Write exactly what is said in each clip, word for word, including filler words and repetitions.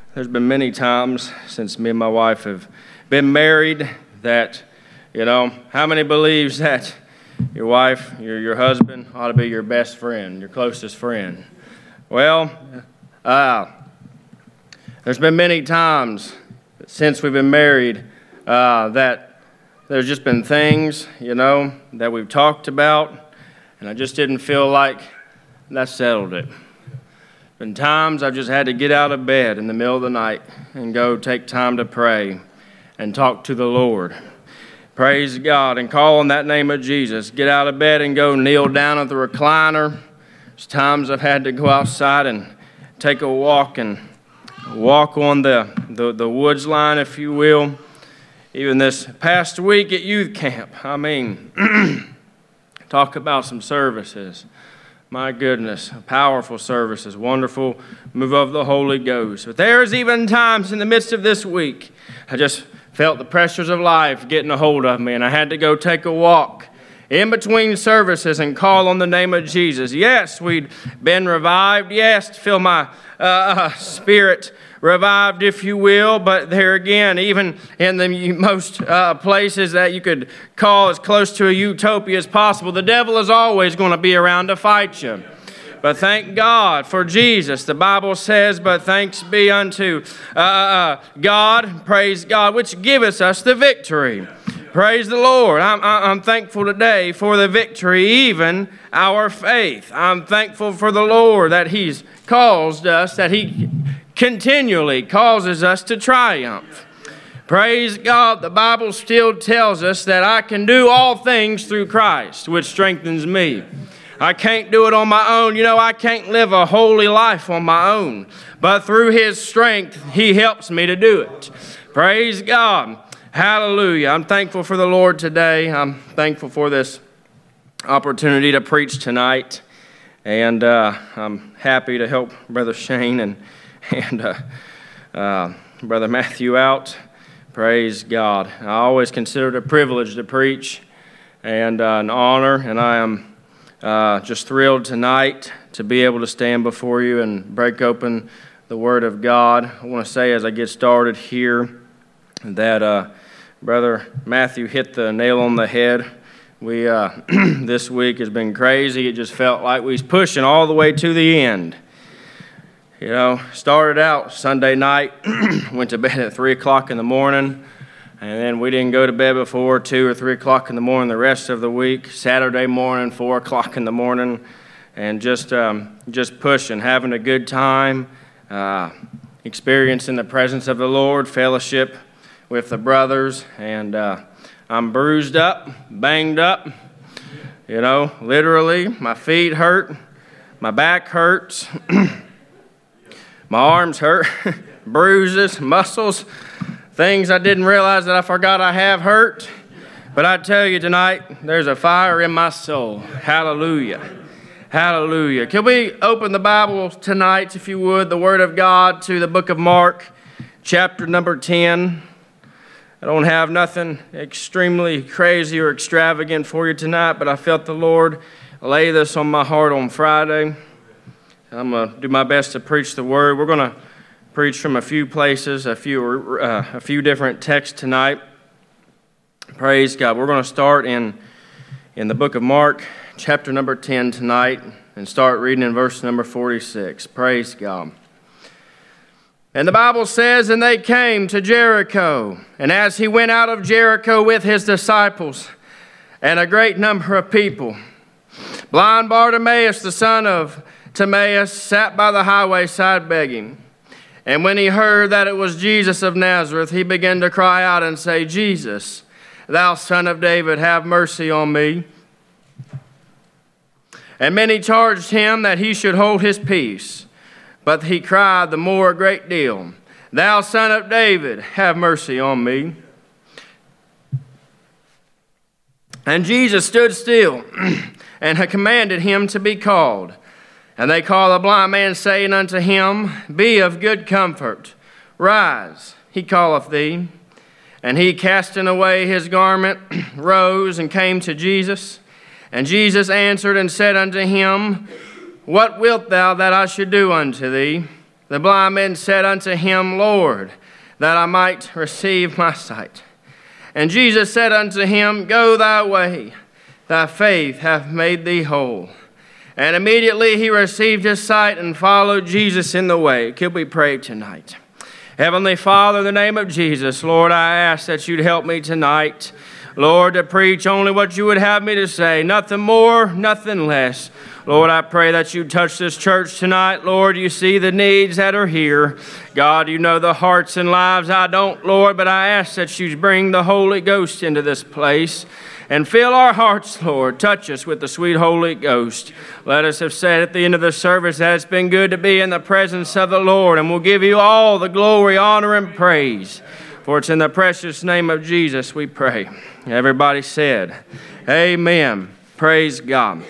There's been many times since me and my wife have been married that, you know, how many believes that your wife, your, your husband ought to be your best friend, your closest friend? Well, uh, there's been many times since we've been married uh, that there's just been things, you know, that we've talked about, and I just didn't feel like that settled it. Been times I've just had to get out of bed in the middle of the night and go take time to pray and talk to the Lord. Praise God and call on that name of Jesus. Get out of bed and go kneel down at the recliner. There's times I've had to go outside and take a walk and walk on the, the, the woods line, if you will. Even this past week at youth camp, I mean, talk about some services. My goodness, powerful services, wonderful move of the Holy Ghost. But there's even times in the midst of this week, I just felt the pressures of life getting a hold of me, and I had to go take a walk in between services and call on the name of Jesus. Yes, we'd been revived. Yes, to feel my uh, spirit revived, if you will, but there again, even in the most uh, places that you could call as close to a utopia as possible, the devil is always going to be around to fight you. But thank God for Jesus. The Bible says, but thanks be unto uh, God, praise God, which giveth us the victory. Praise the Lord. I'm, I'm thankful today for the victory, even our faith. I'm thankful for the Lord that He's caused us, that He continually causes us to triumph. Praise God. The Bible still tells us that I can do all things through Christ, which strengthens me. I can't do it on my own. You know, I can't live a holy life on my own. But through His strength, He helps me to do it. Praise God. Hallelujah. I'm thankful for the Lord today. I'm thankful for this opportunity to preach tonight. And uh, I'm happy to help Brother Shane and, and uh, uh, Brother Matthew out. Praise God. I always consider it a privilege to preach and uh, an honor. And I am uh, just thrilled tonight to be able to stand before you and break open the Word of God. I want to say as I get started here that uh, Brother Matthew hit the nail on the head. We uh, this week has been crazy. It just felt like we was pushing all the way to the end. You know, started out Sunday night, went to bed at three o'clock in the morning, and then we didn't go to bed before two or three o'clock in the morning the rest of the week. Saturday morning, four o'clock in the morning, and just um, just pushing, having a good time, uh, experiencing the presence of the Lord, fellowship with the brothers, and uh, I'm bruised up, banged up, you know, literally. My feet hurt, my back hurts, my arms hurt, bruises, muscles, things I didn't realize that I forgot I have hurt. But I tell you tonight, there's a fire in my soul. Hallelujah. Hallelujah. Can we open the Bible tonight, if you would, the Word of God, to the book of Mark, chapter number ten. I don't have nothing extremely crazy or extravagant for you tonight, but I felt the Lord lay this on my heart on Friday. I'm going to do my best to preach the Word. We're going to preach from a few places, a few uh, a few different texts tonight. Praise God. We're going to start in, in the book of Mark, chapter number ten tonight, and start reading in verse number forty-six. Praise God. And the Bible says, and they came to Jericho. And as he went out of Jericho with his disciples and a great number of people, blind Bartimaeus, the son of Timaeus, sat by the highway side begging. And when he heard that it was Jesus of Nazareth, he began to cry out and say, Jesus, thou son of David, have mercy on me. And many charged him that he should hold his peace. But he cried the more a great deal, Thou son of David, have mercy on me. And Jesus stood still and had commanded him to be called. And they called the blind man, saying unto him, Be of good comfort, rise, he calleth thee. And he, casting away his garment, rose and came to Jesus. And Jesus answered and said unto him, What wilt thou that I should do unto thee? The blind man said unto him, Lord, that I might receive my sight. And Jesus said unto him, Go thy way, thy faith hath made thee whole. And immediately he received his sight and followed Jesus in the way. Could we pray tonight? Heavenly Father, in the name of Jesus, Lord, I ask that you'd help me tonight, Lord, to preach only what you would have me to say, nothing more, nothing less. Lord, I pray that you touch this church tonight. Lord, you see the needs that are here. God, you know the hearts and lives. I don't, Lord, but I ask that you bring the Holy Ghost into this place and fill our hearts, Lord. Touch us with the sweet Holy Ghost. Let us have said at the end of the service that it's been good to be in the presence of the Lord, and we'll give you all the glory, honor, and praise. For it's in the precious name of Jesus we pray. Everybody said, amen. Praise God.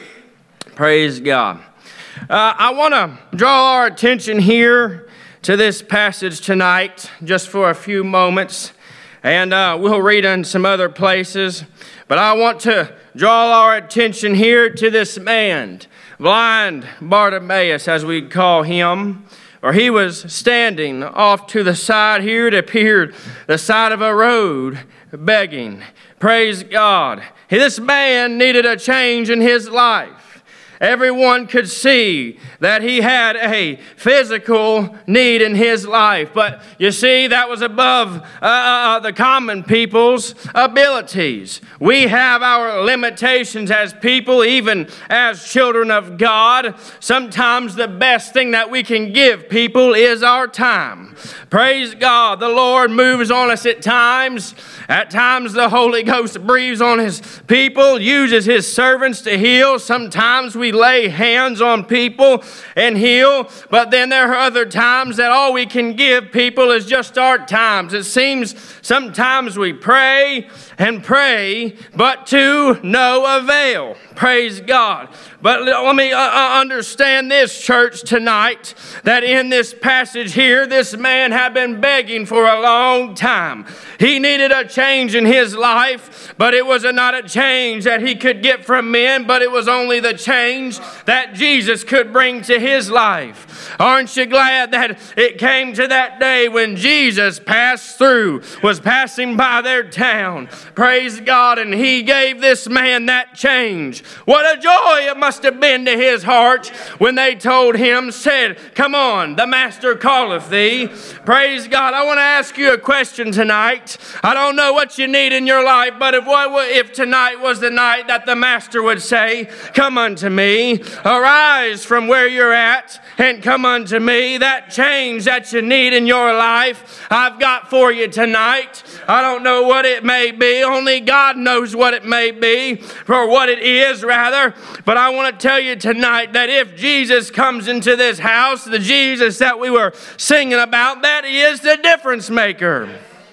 Praise God. Uh, I want to draw our attention here to this passage tonight just for a few moments. And uh, we'll read in some other places. But I want to draw our attention here to this man, blind Bartimaeus, as we call him. Or he was standing off to the side here. It appeared the side of a road begging. Praise God. This man needed a change in his life. Everyone could see that he had a physical need in his life. But you see, that was above uh, uh, the common people's abilities. We have our limitations as people, even as children of God. Sometimes the best thing that we can give people is our time. Praise God. The Lord moves on us at times. At times the Holy Ghost breathes on his people, uses his servants to heal. Sometimes we lay hands on people and heal, but then there are other times that all we can give people is just our times. It seems sometimes we pray and pray, but to no avail. Praise God. But let me uh, understand this, church, tonight, that in this passage here, this man had been begging for a long time. He needed a change in his life, but it was not a change that he could get from men, but it was only the change that Jesus could bring to his life. Aren't you glad that it came to that day when Jesus passed through, was passing by their town? Praise God, and he gave this man that change. What a joy it must have been to his heart when they told him, said, Come on, the master calleth thee. Praise God. I want to ask you a question tonight. I don't know what you need in your life, but if, what, if tonight was the night that the master would say, Come unto me, arise from where you're at and come unto me. That change that you need in your life, I've got for you tonight. I don't know what it may be. Only God knows what it may be, or what it is, rather. But I want to tell you tonight that if Jesus comes into this house, the Jesus that we were singing about, that is the difference maker.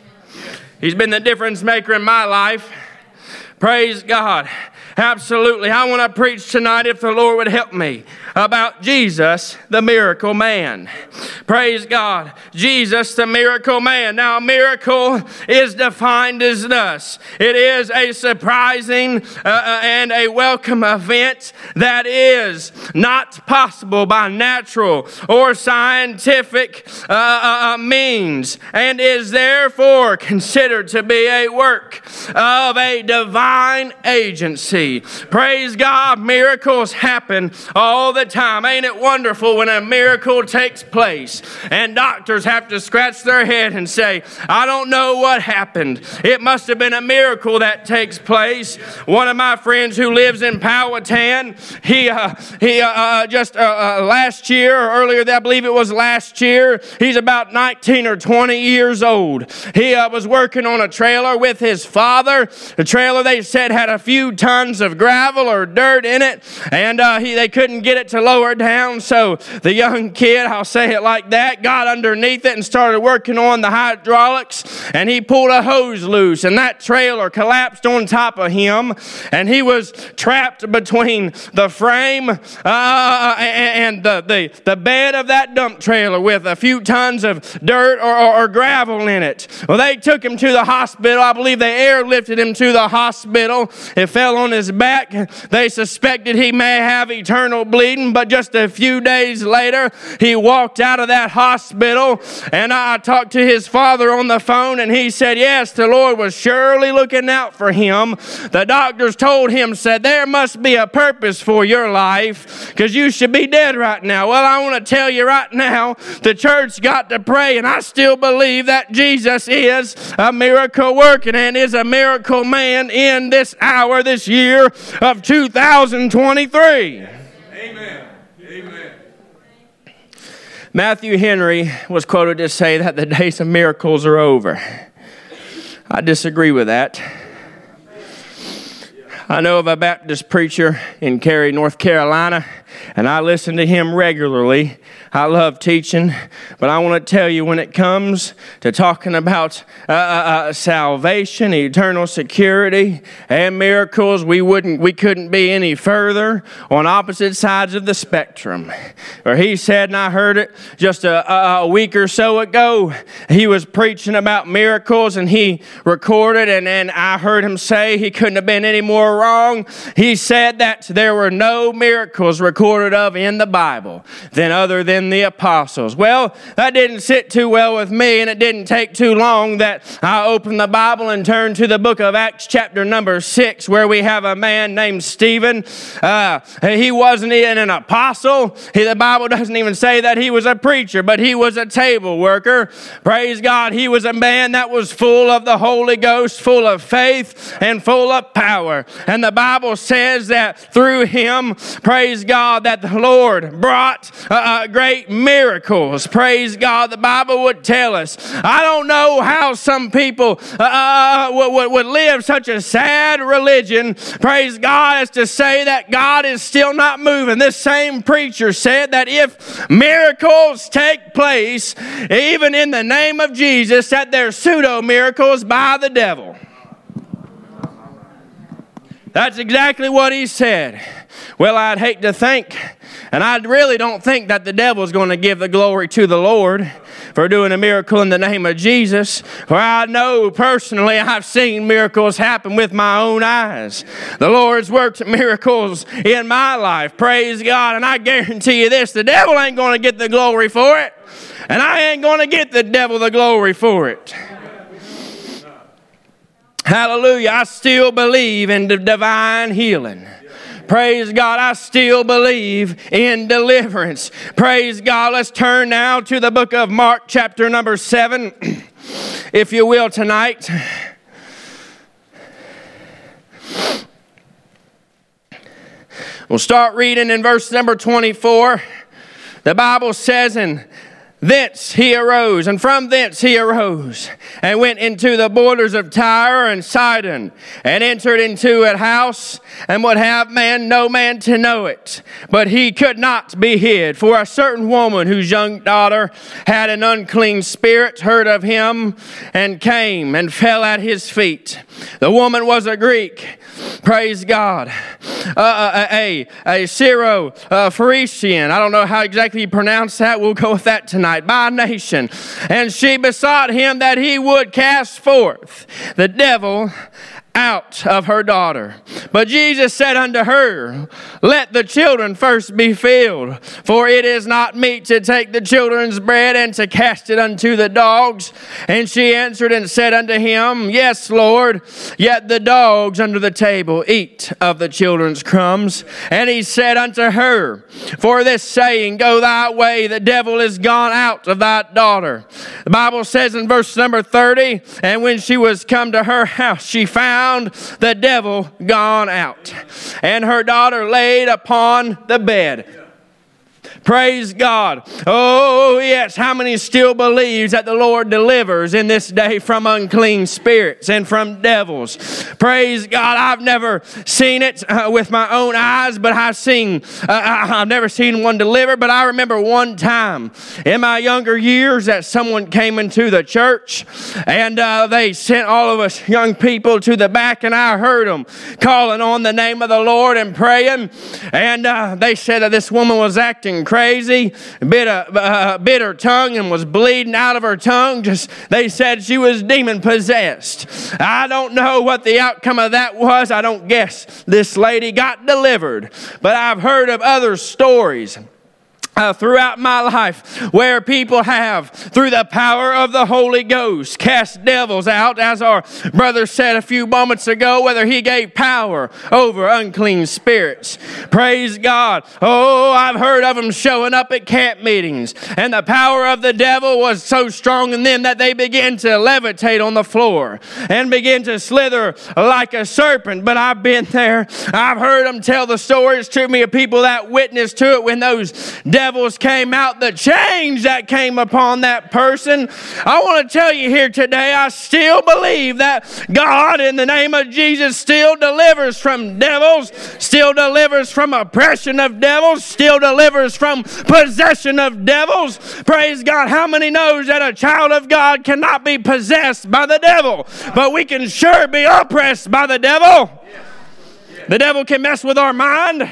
He's been the difference maker in my life. Praise God. Absolutely. I want to preach tonight, if the Lord would help me, about Jesus, the miracle man. Praise God. Jesus, the miracle man. Now, a miracle is defined as thus. It is a surprising uh, and a welcome event that is not possible by natural or scientific uh, uh, means, and is therefore considered to be a work of a divine agency. Praise God, miracles happen all the time. Ain't it wonderful when a miracle takes place and doctors have to scratch their head and say, I don't know what happened. It must have been a miracle that takes place. One of my friends who lives in Powhatan, he uh, he uh, uh, just uh, uh, last year or earlier, I believe it was last year, he's about nineteen or twenty years old. He uh, was working on a trailer with his father. The trailer, they said, had a few tons of gravel or dirt in it, and uh, he, they couldn't get it to lower down, so the young kid, I'll say it like that, got underneath it and started working on the hydraulics, and he pulled a hose loose, and that trailer collapsed on top of him, and he was trapped between the frame uh, and the, the, the bed of that dump trailer with a few tons of dirt or, or, or gravel in it. Well, they took him to the hospital. I believe they airlifted him to the hospital. It fell on his back. They suspected he may have eternal bleeding. sudden, but just a few days later, he walked out of that hospital, and I talked to his father on the phone, and he said, yes, the Lord was surely looking out for him. The doctors told him, said, there must be a purpose for your life, because you should be dead right now. Well, I want to tell you right now, the church got to pray, and I still believe that Jesus is a miracle working and is a miracle man in this hour, this year of two thousand twenty-three. Amen. Amen. Matthew Henry was quoted to say that the days of miracles are over. I disagree with that. I know of a Baptist preacher in Cary, North Carolina, and I listen to him regularly. I love teaching, but I want to tell you, when it comes to talking about uh, uh, salvation, eternal security, and miracles, we wouldn't, we couldn't be any further on opposite sides of the spectrum. Or he said, and I heard it just a, a week or so ago, he was preaching about miracles, and he recorded, and, and I heard him say he couldn't have been any more wrong. He said that there were no miracles recorded of in the Bible than other than the apostles. Well, that didn't sit too well with me, and it didn't take too long that I opened the Bible and turned to the book of Acts chapter number six, where we have a man named Stephen. Uh, he wasn't even an apostle. He, the Bible doesn't even say that he was a preacher, but he was a table worker. Praise God. He was a man that was full of the Holy Ghost, full of faith, and full of power. And the Bible says that through him, praise God, that the Lord brought uh, great miracles. Praise God. The Bible would tell us. I don't know how some people uh, would, would live such a sad religion, praise God, as to say that God is still not moving. This same preacher said that if miracles take place, even in the name of Jesus, that they're pseudo miracles by the devil. That's exactly what he said. Well, I'd hate to think, and I really don't think that the devil's going to give the glory to the Lord for doing a miracle in the name of Jesus. For I know personally I've seen miracles happen with my own eyes. The Lord's worked miracles in my life. Praise God. And I guarantee you this, the devil ain't going to get the glory for it. And I ain't going to get the devil the glory for it. Hallelujah. I still believe in the divine healing. Praise God. I still believe in deliverance. Praise God. Let's turn now to the book of Mark chapter number seven, if you will, tonight. We'll start reading in verse number twenty-four. The Bible says, and thence he arose, and from thence he arose, and went into the borders of Tyre and Sidon, and entered into a house, and would have man no man to know it. But he could not be hid. For a certain woman whose young daughter had an unclean spirit heard of him, and came and fell at his feet. The woman was a Greek. Praise God. Uh, a, a, a Syro-Phoenician. I don't know how exactly you pronounce that. We'll go with that tonight. By nation. And she besought him that he would cast forth the devil out of her daughter. But Jesus said unto her, let the children first be filled, for it is not meet to take the children's bread and to cast it unto the dogs. And she answered and said unto him, yes, Lord, yet the dogs under the table eat of the children's crumbs. And he said unto her, for this saying, go thy way, the devil is gone out of thy daughter. The Bible says in verse number thirty, and when she was come to her house, she found the devil gone out, and her daughter laid upon the bed. Praise God. Oh, yes. How many still believes that the Lord delivers in this day from unclean spirits and from devils? Praise God. I've never seen it uh, with my own eyes, but I've seen, uh, I've never seen one delivered. But I remember one time in my younger years that someone came into the church, and uh, they sent all of us young people to the back, and I heard them calling on the name of the Lord and praying. And uh, they said that this woman was acting crazy, bit a uh, bit her tongue and was bleeding out of her tongue. Just they said she was demon possessed. I don't know what the outcome of that was. I don't guess this lady got delivered, but I've heard of other stories Uh, throughout my life where people have, through the power of the Holy Ghost, cast devils out, as our brother said a few moments ago, whether he gave power over unclean spirits. Praise God. Oh, I've heard of them showing up at camp meetings, and the power of the devil was so strong in them that they began to levitate on the floor and begin to slither like a serpent. But I've been there. I've heard them tell the stories to me of people that witnessed to it when those devils devils came out, the change that came upon that person. I want to tell you here today, I still believe that God, in the name of Jesus, still delivers from devils, still delivers from oppression of devils, still delivers from possession of devils. Praise God. How many knows that a child of God cannot be possessed by the devil, but we can sure be oppressed by the devil? The devil can mess with our mind.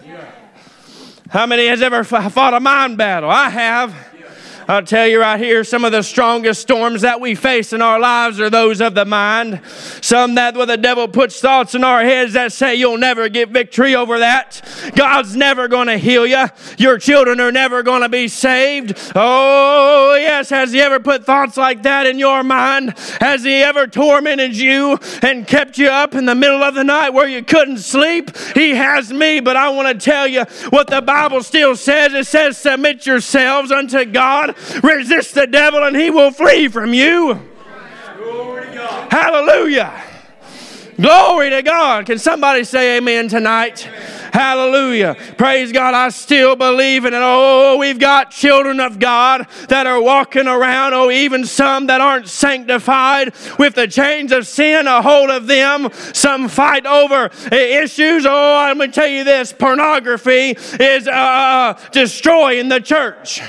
How many has ever fought a mind battle? I have. I'll tell you right here, some of the strongest storms that we face in our lives are those of the mind. Some that where the devil puts thoughts in our heads that say you'll never get victory over that. God's never going to heal you. Your children are never going to be saved. Oh, yes. Has he ever put thoughts like that in your mind? Has he ever tormented you and kept you up in the middle of the night where you couldn't sleep? He has me, but I want to tell you what the Bible still says. It says, submit yourselves unto God. Resist the devil and he will flee from you. Glory to God. Hallelujah. Glory to God. Can somebody say amen tonight? Amen. Hallelujah. Praise God. I still believe in it. Oh, we've got children of God that are walking around. Oh, even some that aren't sanctified with the chains of sin a hold of them. Some fight over issues. Oh, I'm going to tell you this. Pornography is uh, destroying the church.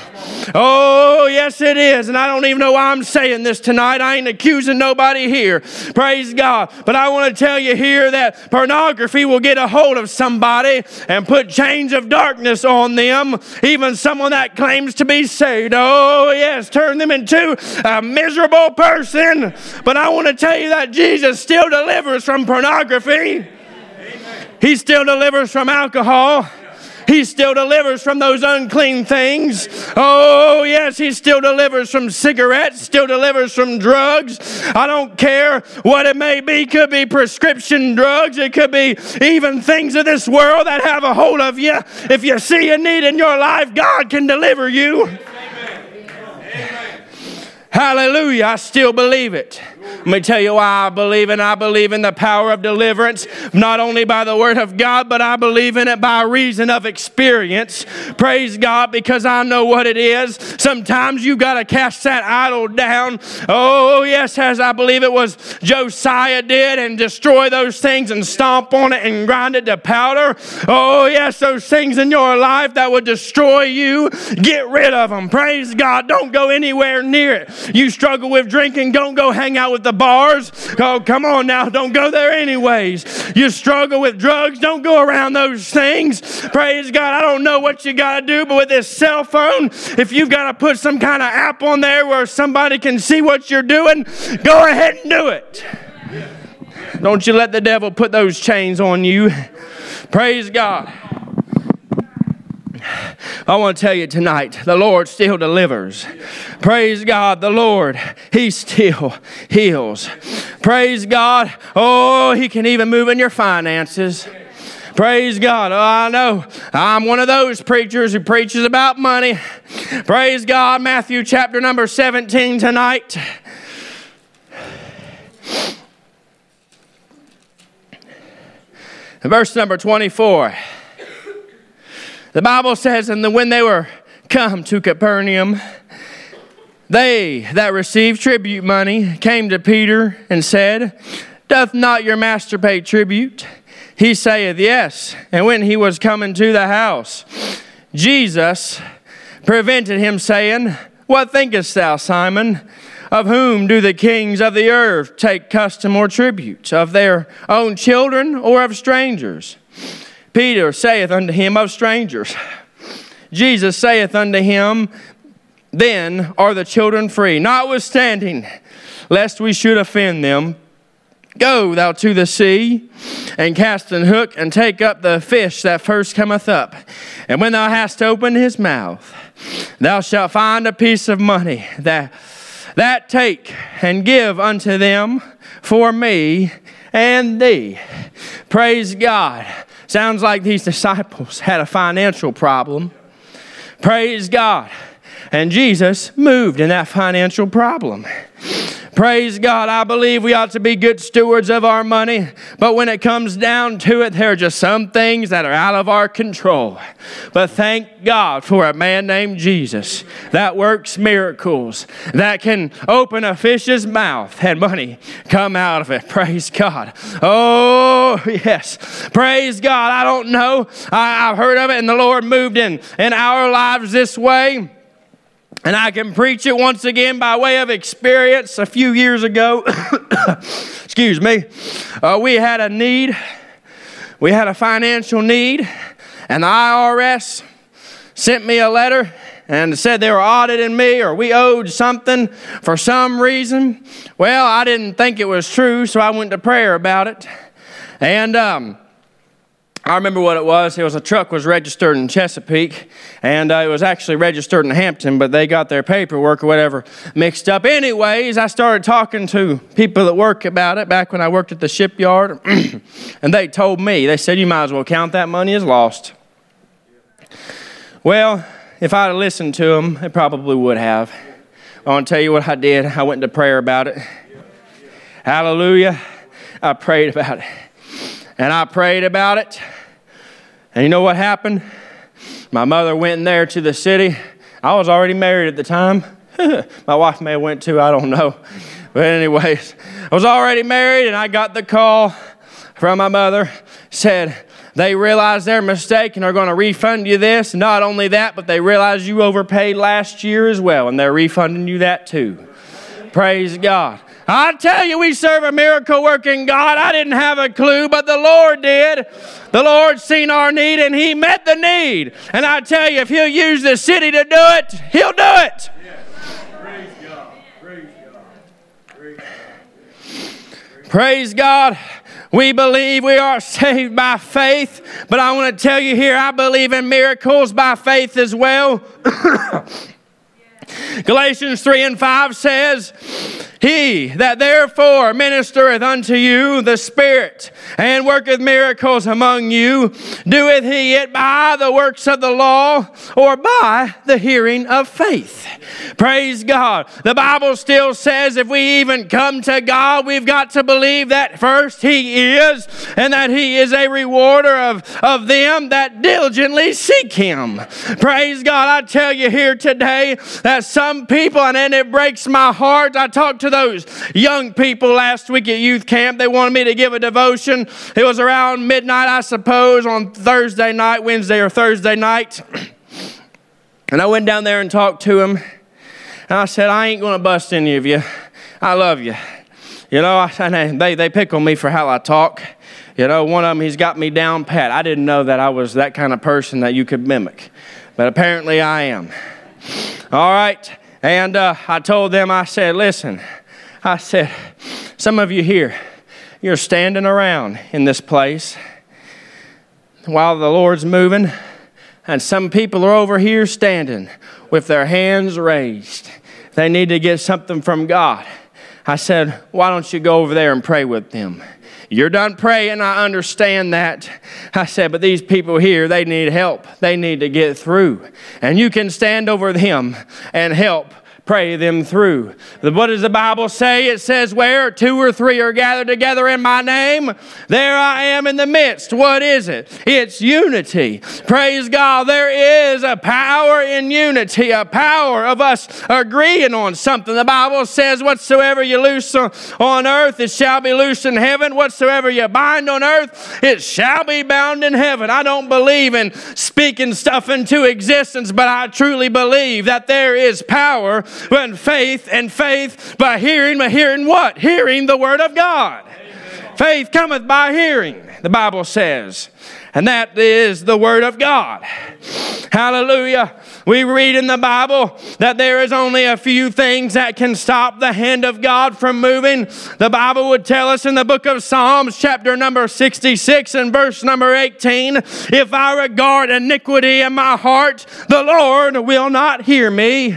Oh, yes, it is. And I don't even know why I'm saying this tonight. I ain't accusing nobody here. Praise God. But I want to tell you here that pornography will get a hold of somebody and put chains of darkness on them, even someone that claims to be saved. Oh, yes, turn them into a miserable person. But I want to tell you that Jesus still delivers from pornography. Amen. He still delivers from alcohol. He still delivers from those unclean things. Oh, yes, he still delivers from cigarettes, still delivers from drugs. I don't care what it may be. It could be prescription drugs. It could be even things of this world that have a hold of you. If you see a need in your life, God can deliver you. Amen. Amen. Hallelujah. I still believe it. Let me tell you why I believe it. I believe in the power of deliverance, not only by the word of God, but I believe in it by reason of experience. Praise God, because I know what it is. Sometimes you got to cast that idol down. Oh, yes, as I believe it was Josiah did, and destroy those things and stomp on it and grind it to powder. Oh, yes, those things in your life that would destroy you, get rid of them. Praise God. Don't go anywhere near it. You struggle with drinking, don't go hang out with the bars. Oh, come on now. Don't go there anyways. You struggle with drugs, don't go around those things. Praise God. I don't know what you got to do, but with this cell phone, if you've got to put some kind of app on there where somebody can see what you're doing, go ahead and do it. Don't you let the devil put those chains on you. Praise God. I want to tell you tonight, the Lord still delivers. Praise God, the Lord, He still heals. Praise God. Oh, He can even move in your finances. Praise God. Oh, I know. I'm one of those preachers who preaches about money. Praise God. Matthew chapter number seventeen tonight. Verse number twenty-four. The Bible says, and when they were come to Capernaum, they that received tribute money came to Peter and said, doth not your master pay tribute? He saith, yes. And when he was coming to the house, Jesus prevented him, saying, what thinkest thou, Simon? Of whom do the kings of the earth take custom or tribute? Of their own children or of strangers? Peter saith unto him, of strangers. Jesus saith unto him, then are the children free. Notwithstanding, lest we should offend them, go thou to the sea, and cast an hook, and take up the fish that first cometh up. And when thou hast opened his mouth, thou shalt find a piece of money, that, that take and give unto them for me and thee. Praise God. Sounds like these disciples had a financial problem. Praise God. And Jesus moved in that financial problem. Praise God. I believe we ought to be good stewards of our money. But when it comes down to it, there are just some things that are out of our control. But thank God for a man named Jesus that works miracles, that can open a fish's mouth and money come out of it. Praise God. Oh, yes. Praise God. I don't know. I, I've heard of it, and the Lord moved in, in our lives this way. And I can preach it once again by way of experience. A few years ago, excuse me, uh, we had a need. We had a financial need. And the I R S sent me a letter and said they were auditing me, or we owed something for some reason. Well, I didn't think it was true, so I went to prayer about it. And um I remember what it was. It was a truck was registered in Chesapeake, and uh, it was actually registered in Hampton, but they got their paperwork or whatever mixed up. Anyways, I started talking to people that work about it back when I worked at the shipyard, and they told me, they said, you might as well count that money as lost. Well, if I'd have listened to them, they probably would have. I want to tell you what I did. I went into prayer about it. Hallelujah. I prayed about it. And I prayed about it. And you know what happened? My mother went in there to the city. I was already married at the time. My wife may have went too, I don't know. But anyways, I was already married, and I got the call from my mother. Said, they realize their mistake and are going to refund you this. Not only that, but they realize you overpaid last year as well, and they're refunding you that too. Praise God. I tell you, we serve a miracle-working God. I didn't have a clue, but the Lord did. The Lord seen our need, and He met the need. And I tell you, if He'll use the city to do it, He'll do it. Praise God. Praise God. Praise God. Praise God. We believe we are saved by faith, but I want to tell you here, I believe in miracles by faith as well. Galatians three and five says, He that therefore ministereth unto you the Spirit, and worketh miracles among you, doeth he it by the works of the law, or by the hearing of faith? Praise God. The Bible still says if we even come to God, we've got to believe that first He is, and that He is a rewarder of, of them that diligently seek Him. Praise God. I tell you here today that some people, and then it breaks my heart. I talked to those young people last week at youth camp. They wanted me to give a devotion. It was around midnight, I suppose, on Thursday night, Wednesday or Thursday night. And I went down there and talked to them. And I said, I ain't going to bust any of you. I love you. You know, and they, they pick on me for how I talk. You know, one of them, he's got me down pat. I didn't know that I was that kind of person that you could mimic. But apparently I am. All right. And uh, I told them, I said, listen, I said, some of you here, you're standing around in this place while the Lord's moving, and some people are over here standing with their hands raised. They need to get something from God. I said, why don't you go over there and pray with them? You're done praying, I understand that. I said, but these people here, they need help. They need to get through. And you can stand over them and help pray them through. What does the Bible say? It says, where two or three are gathered together in my name, there I am in the midst. What is it? It's unity. Praise God. There is a power in unity, a power of us agreeing on something. The Bible says, whatsoever you loose on earth, it shall be loosed in heaven. Whatsoever you bind on earth, it shall be bound in heaven. I don't believe in speaking stuff into existence, but I truly believe that there is power when faith and faith by hearing, by hearing what? Hearing the word of God. Amen. Faith cometh by hearing. the Bible says, and that is the Word of God. Hallelujah. We read in the Bible that there is only a few things that can stop the hand of God from moving. The Bible would tell us in the book of Psalms, chapter number sixty-six and verse number eighteen, if I regard iniquity in my heart, the Lord will not hear me.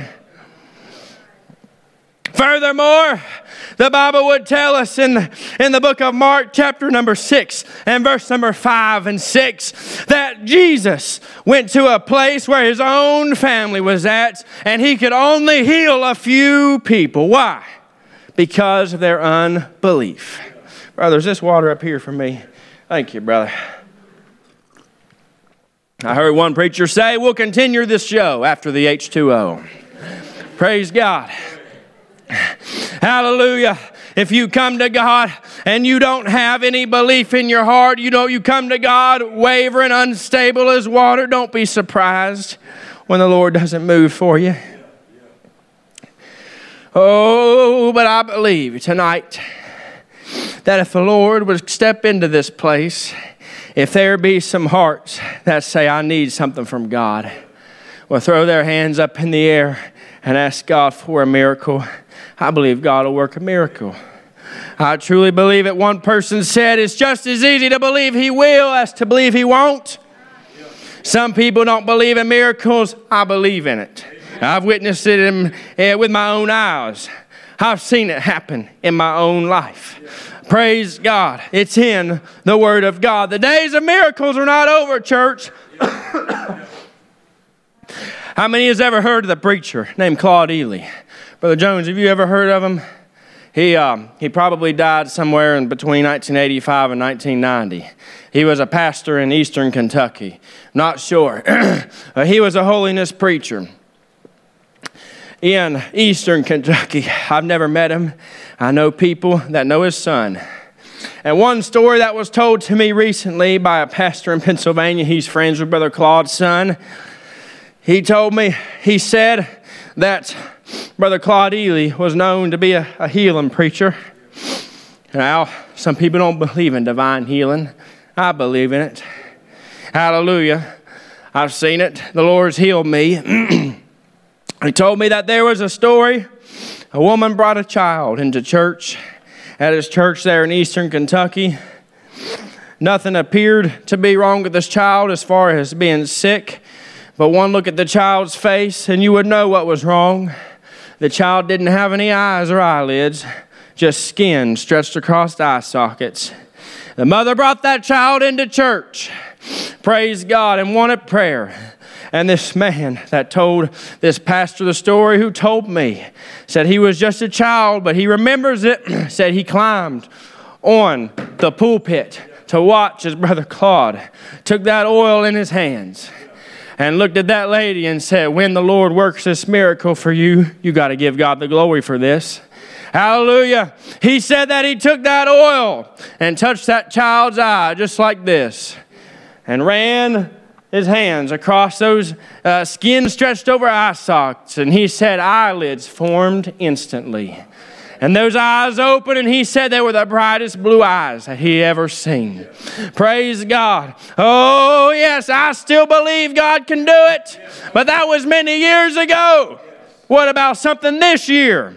Furthermore, the Bible would tell us in, in the book of Mark, chapter number six, and verse number five and six, that Jesus went to a place where his own family was at, and he could only heal a few people. Why? Because of their unbelief. Brother, is this water up here for me? Thank you, brother. I heard one preacher say, we'll continue this show after the H two O. Praise God. Hallelujah. If you come to God and you don't have any belief in your heart, you know, you come to God wavering, unstable as water, don't be surprised when the Lord doesn't move for you. Oh, but I believe tonight that if the Lord would step into this place, if there be some hearts that say, I need something from God, will throw their hands up in the air and ask God for a miracle, I believe God will work a miracle. I truly believe it. One person said it's just as easy to believe He will as to believe He won't. Some people don't believe in miracles. I believe in it. I've witnessed it in, uh, with my own eyes. I've seen it happen in my own life. Praise God. It's in the Word of God. The days of miracles are not over, church. How many has ever heard of the preacher named Claude Ely? Brother Jones, have you ever heard of him? He um, he probably died somewhere in between nineteen eighty-five and nineteen ninety. He was a pastor in eastern Kentucky. Not sure. He was a holiness preacher in eastern Kentucky. I've never met him. I know people that know his son. And one story that was told to me recently by a pastor in Pennsylvania, he's friends with Brother Claude's son. He told me, he said that Brother Claude Ely was known to be a, a healing preacher. Now, some people don't believe in divine healing. I believe in it. Hallelujah. I've seen it. The Lord's healed me. He told me that there was a story. A woman brought a child into church, at his church there in eastern Kentucky. Nothing appeared to be wrong with this child as far as being sick. But one look at the child's face and you would know what was wrong. The child didn't have any eyes or eyelids, just skin stretched across eye sockets. The mother brought that child into church, praise God, and wanted prayer. And this man that told this pastor the story, who told me, said he was just a child, but he remembers it, said he climbed on the pulpit to watch his brother Claude took that oil in his hands and looked at that lady and said, when the Lord works this miracle for you, you got to give God the glory for this. Hallelujah. He said that he took that oil and touched that child's eye just like this and ran his hands across those uh, skin stretched over eye sockets. And he said eyelids formed instantly. And those eyes opened, and he said they were the brightest blue eyes that he ever seen. Praise God. Oh, yes, I still believe God can do it. But that was many years ago. What about something this year?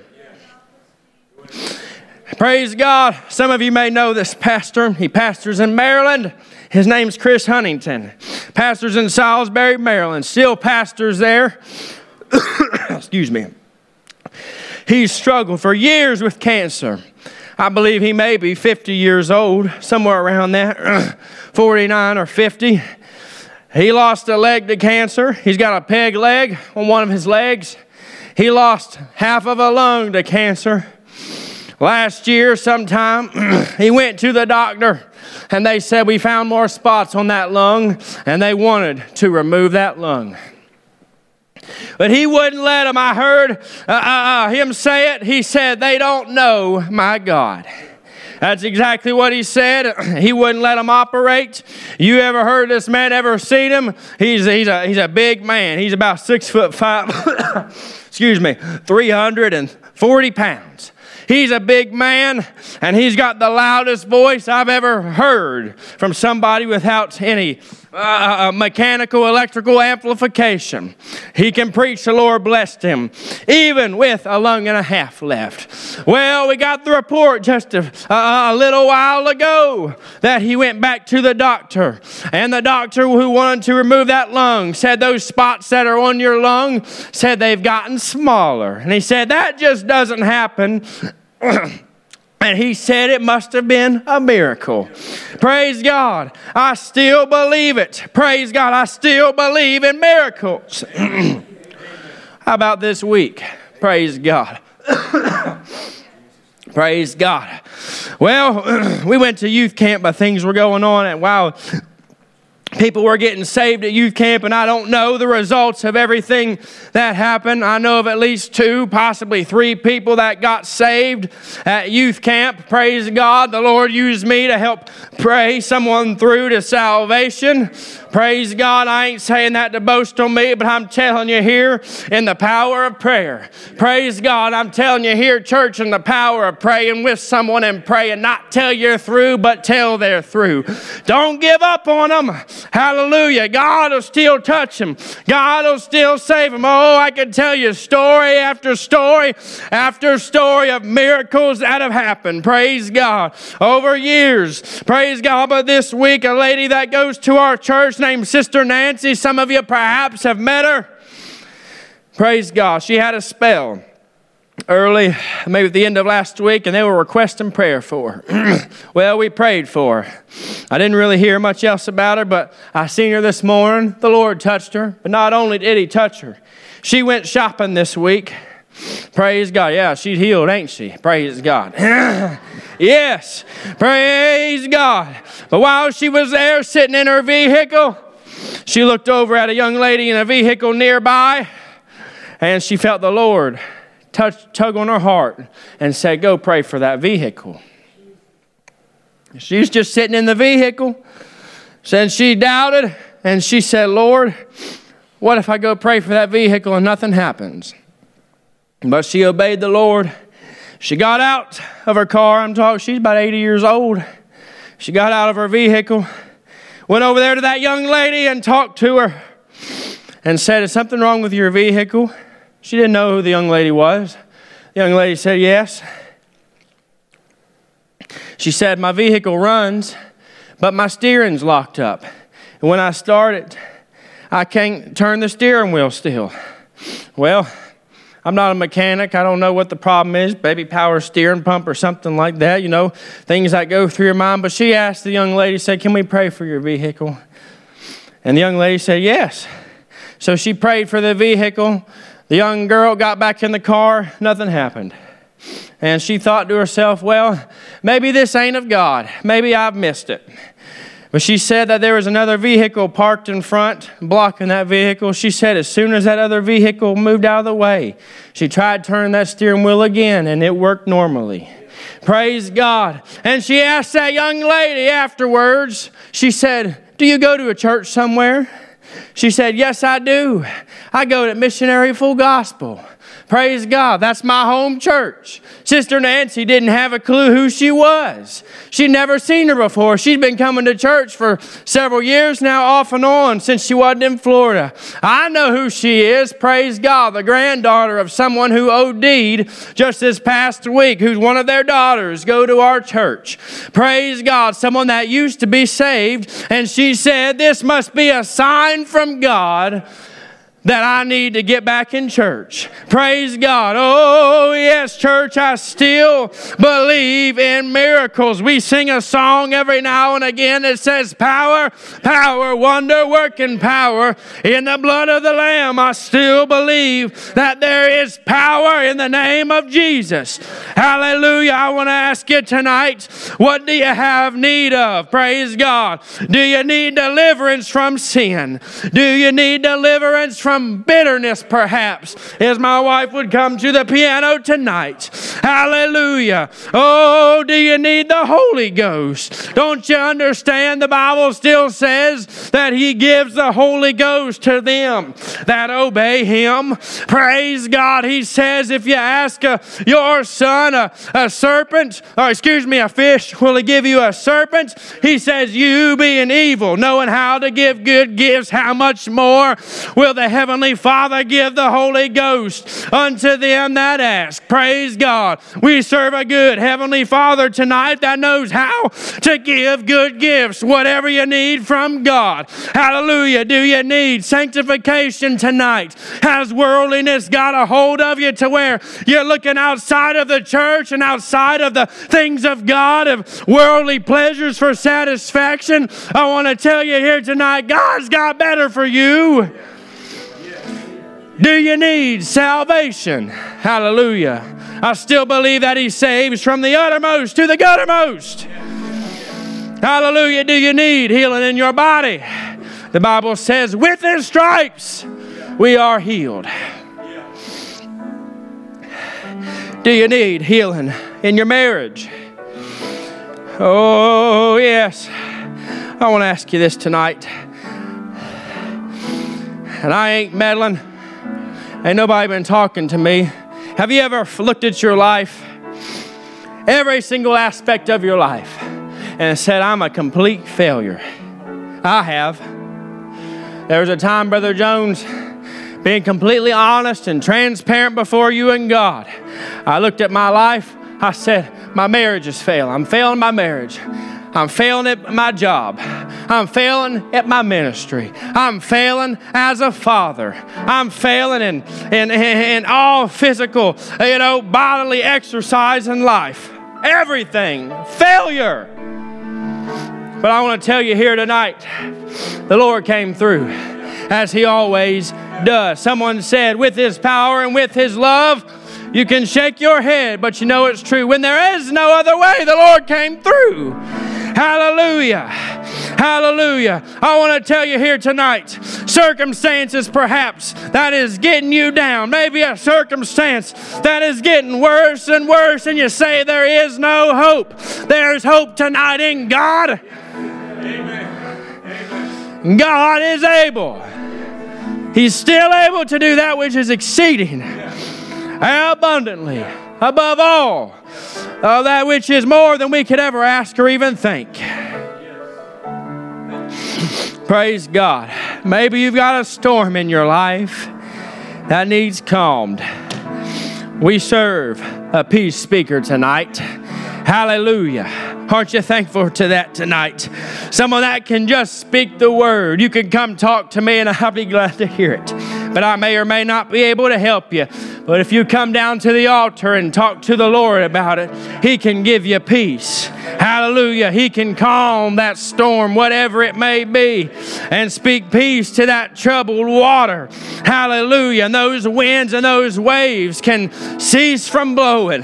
Praise God. Some of you may know this pastor. He pastors in Maryland. His name's Chris Huntington. Pastors in Salisbury, Maryland. Still pastors there. Excuse me. He's struggled for years with cancer. I believe he may be fifty years old, somewhere around that, forty-nine or fifty. He lost a leg to cancer. He's got a peg leg on one of his legs. He lost half of a lung to cancer. Last year sometime, he went to the doctor, and they said, we found more spots on that lung, and they wanted to remove that lung. But he wouldn't let him. I heard uh, uh, him say it. He said, they don't know my God. That's exactly what he said. He wouldn't let him operate. You ever heard this man, ever seen him? He's, he's, a, he's a big man. He's about six foot five, excuse me, three hundred forty pounds. He's a big man, and he's got the loudest voice I've ever heard from somebody without any uh, mechanical, electrical amplification. He can preach. The Lord blessed him, even with a lung and a half left. Well, we got the report just a, a, a little while ago that he went back to the doctor, and the doctor who wanted to remove that lung said those spots that are on your lung said they've gotten smaller. And he said that just doesn't happen. And he said it must have been a miracle. Praise God. I still believe it. Praise God. I still believe in miracles. How about this week? Praise God. Praise God. Well, we went to youth camp, but things were going on, and wow, people were getting saved at youth camp, and I don't know the results of everything that happened. I know of at least two, possibly three people that got saved at youth camp. Praise God. The Lord used me to help pray someone through to salvation. Praise God. I ain't saying that to boast on me, but I'm telling you here in the power of prayer. Praise God. I'm telling you here, church, in the power of praying with someone and praying, not tell you're through, but tell they're through. Don't give up on them. Hallelujah. God will still touch them. God will still save them. Oh, I can tell you story after story after story of miracles that have happened. Praise God. Over years. Praise God. But this week, a lady that goes to our church named Sister Nancy, some of you perhaps have met her. Praise God. She had a spell early, maybe at the end of last week, and they were requesting prayer for her. Well, we prayed for her. I didn't really hear much else about her, but I seen her this morning. The Lord touched her, but not only did He touch her, she went shopping this week. Praise God. Yeah, she's healed, ain't she? Praise God. Yes. Praise God. But while she was there sitting in her vehicle, she looked over at a young lady in a vehicle nearby, and she felt the Lord touch, tug on her heart and said, go pray for that vehicle. She was just sitting in the vehicle. Said she doubted, and she said, Lord, what if I go pray for that vehicle and nothing happens? But she obeyed the Lord. She got out of her car. I'm talking, she's about eighty years old. She got out of her vehicle, went over there to that young lady and talked to her and said, is something wrong with your vehicle? She didn't know who the young lady was. The young lady said, yes. She said, my vehicle runs, but my steering's locked up. And when I start it, I can't turn the steering wheel still. Well, I'm not a mechanic. I don't know what the problem is, baby power steering pump or something like that, you know, things that go through your mind. But she asked the young lady, said, can we pray for your vehicle? And the young lady said, yes. So she prayed for the vehicle. The young girl got back in the car. Nothing happened. And she thought to herself, well, maybe this ain't of God. Maybe I've missed it. But she said that there was another vehicle parked in front, blocking that vehicle. She said as soon as that other vehicle moved out of the way, she tried turning that steering wheel again, and it worked normally. Praise God. And she asked that young lady afterwards, she said, do you go to a church somewhere? She said, yes, I do. I go to Missionary Full Gospel. Praise God. That's my home church. Sister Nancy didn't have a clue who she was. She'd never seen her before. She'd been coming to church for several years now, off and on, since she wasn't in Florida. I know who she is. Praise God. The granddaughter of someone who O D'd just this past week, who's one of their daughters, go to our church. Praise God. Someone that used to be saved. And she said, this must be a sign from God that I need to get back in church. Praise God. Oh, yes, church, I still believe in miracles. We sing a song every now and again that says, power, power, wonder working power in the blood of the Lamb. I still believe that there is power in the name of Jesus. Hallelujah. I want to ask you tonight, what do you have need of? Praise God. Do you need deliverance from sin? Do you need deliverance from from bitterness, perhaps, as my wife would come to the piano tonight. Hallelujah. Oh, do you need the Holy Ghost? Don't you understand? The Bible still says that He gives the Holy Ghost to them that obey Him. Praise God. He says, if you ask uh, your son a, a serpent, or excuse me, a fish, will He give you a serpent? He says, you being evil, knowing how to give good gifts, how much more will the Heavenly Father give the Holy Ghost unto them that ask? Praise God. We serve a good Heavenly Father tonight that knows how to give good gifts, whatever you need from God. Hallelujah. Do you need sanctification tonight? Has worldliness got a hold of you to where you're looking outside of the church and outside of the things of God, of worldly pleasures for satisfaction? I want to tell you here tonight, God's got better for you. Do you need salvation? Hallelujah. I still believe that He saves from the uttermost to the guttermost. Hallelujah. Do you need healing in your body? The Bible says, with His stripes we are healed. Do you need healing in your marriage? Oh, yes. I want to ask you this tonight. And I ain't meddling. Ain't nobody been talking to me. Have you ever looked at your life, every single aspect of your life, and said, I'm a complete failure? I have. There was a time, Brother Jones, being completely honest and transparent before you and God, I looked at my life, I said, my marriage is failing. I'm failing my marriage. I'm failing at my job. I'm failing at my ministry. I'm failing as a father. I'm failing in, in, in all physical, you know, bodily exercise in life. Everything. Failure. But I want to tell you here tonight, the Lord came through as He always does. Someone said, with His power and with His love, you can shake your head, but you know it's true. When there is no other way, the Lord came through. Hallelujah. Hallelujah. I want to tell you here tonight, circumstances perhaps that is getting you down. Maybe a circumstance that is getting worse and worse, and you say there is no hope. There's hope tonight in God. Amen. Amen. God is able. He's still able to do that which is exceeding abundantly above all of that which is more than we could ever ask or even think. Praise God. Maybe you've got a storm in your life that needs calmed. We serve a peace speaker tonight. Hallelujah. Aren't you thankful to that tonight? Someone that can just speak the word. You can come talk to me and I'll be glad to hear it. But I may or may not be able to help you. But if you come down to the altar and talk to the Lord about it, He can give you peace. Hallelujah. He can calm that storm, whatever it may be, and speak peace to that troubled water. Hallelujah. And those winds and those waves can cease from blowing.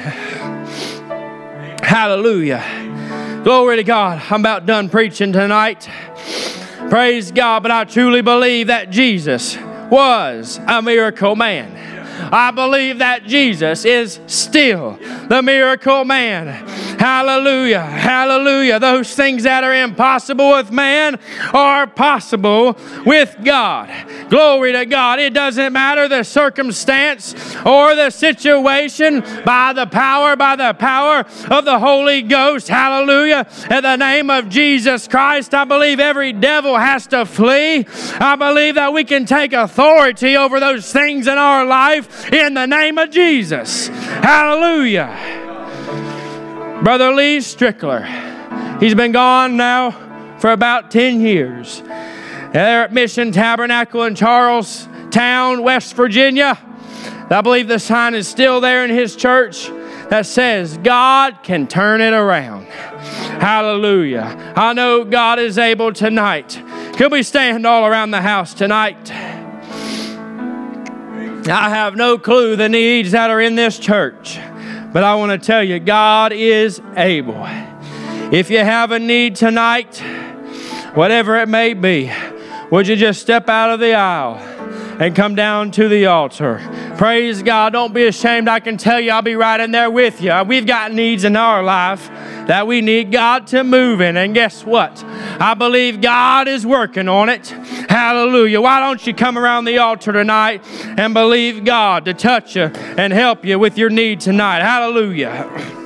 Hallelujah. Glory to God. I'm about done preaching tonight. Praise God. But I truly believe that Jesus was a miracle man. I believe that Jesus is still the miracle man. Hallelujah. Hallelujah. Those things that are impossible with man are possible with God. Glory to God. It doesn't matter the circumstance or the situation. By the power, by the power of the Holy Ghost. Hallelujah. In the name of Jesus Christ, I believe every devil has to flee. I believe that we can take authority over those things in our life in the name of Jesus. Hallelujah. Brother Lee Strickler, he's been gone now for about ten years. They're at Mission Tabernacle in Charlestown, West Virginia. I believe the sign is still there in his church that says, God can turn it around. Hallelujah. I know God is able tonight. Could we stand all around the house tonight? I have no clue the needs that are in this church, but I want to tell you, God is able. If you have a need tonight, whatever it may be, would you just step out of the aisle and come down to the altar. Praise God. Don't be ashamed. I can tell you I'll be right in there with you. We've got needs in our life that we need God to move in. And guess what? I believe God is working on it. Hallelujah. Why don't you come around the altar tonight and believe God to touch you and help you with your need tonight? Hallelujah.